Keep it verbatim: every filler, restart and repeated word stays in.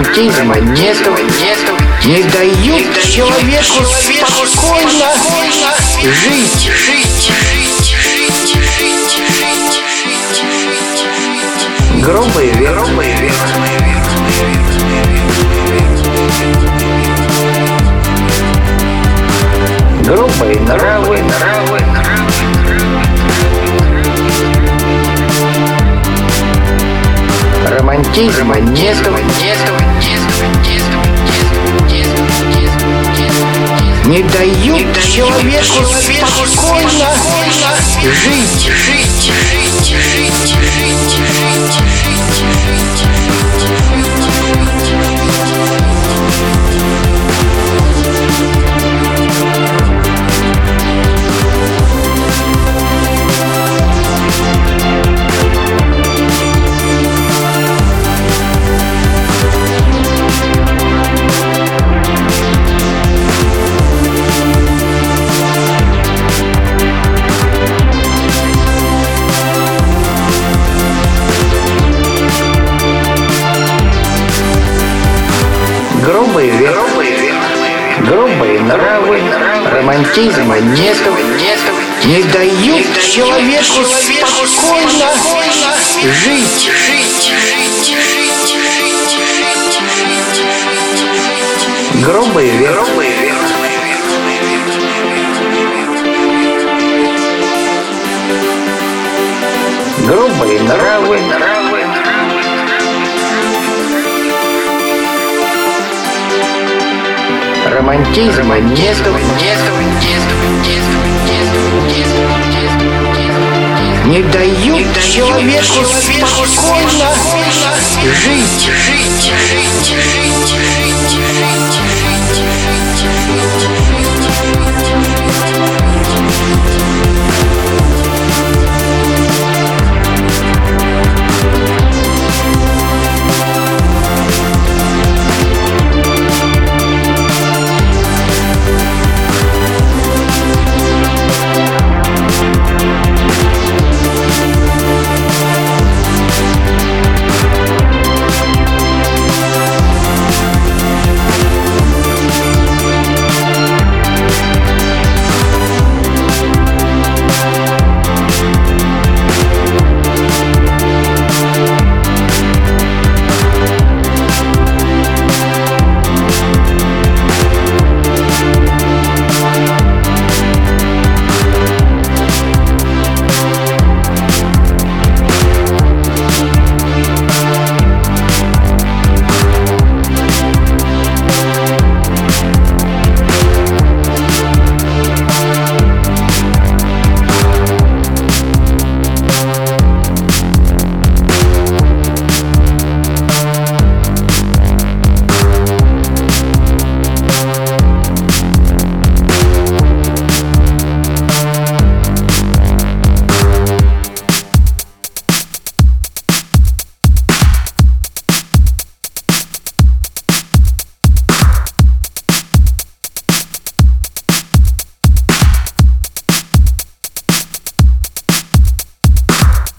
Романтизма нету, нету, не дают человеку спокойно жить. Грубый век, грубый век. Грубые нравы, нравы, нравы. Романтизма нету, нету, не дают человеку спокойно жить. Грубый век, грубые нравы, романтизма нету, не дают человеку спокойно жить. Грубый век, грубые нравы, нравы. Романтизма нету, нету, нету, не дают человеку спокойно жить.